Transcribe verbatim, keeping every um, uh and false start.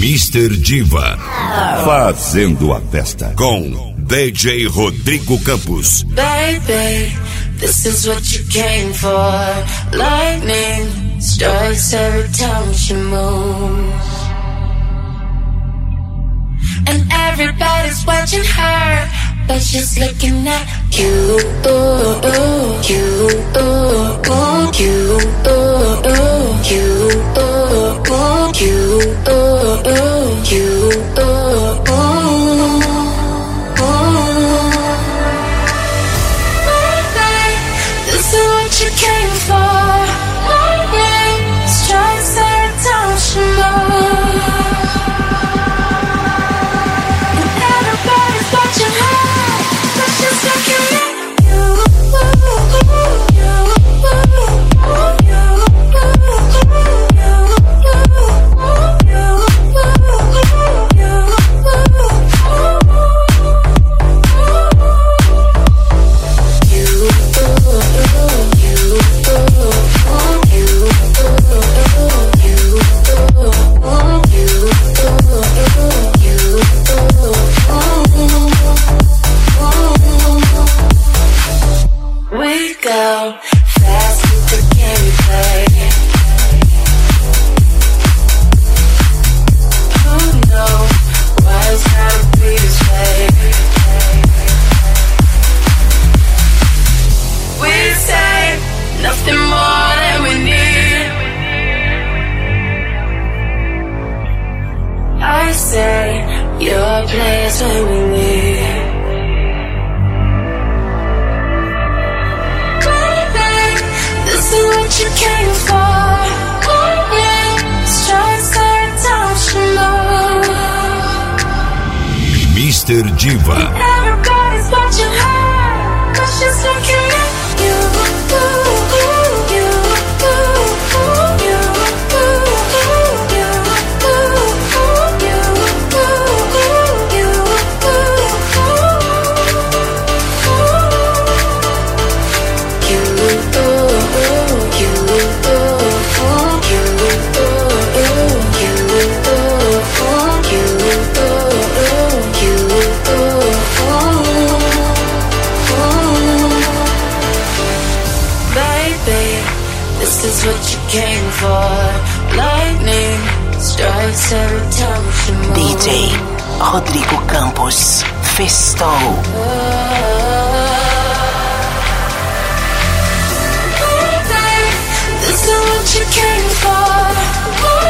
mister Diva, fazendo a festa com D J Rodrigo Campos. Baby, this is what you came for. Lightning strikes every time she moves, and everybody's watching her, but she's looking at you, you, you, you, you, this is what you came for. Lightning strikes every time she moves, and everybody's watching her, but she's looking at mister Diva. Everybody's watching her, but she's looking at you, you, you, This is what you came for. Lightning strikes every time she moves. D J Rodrigo Campos festou. This is what you came for.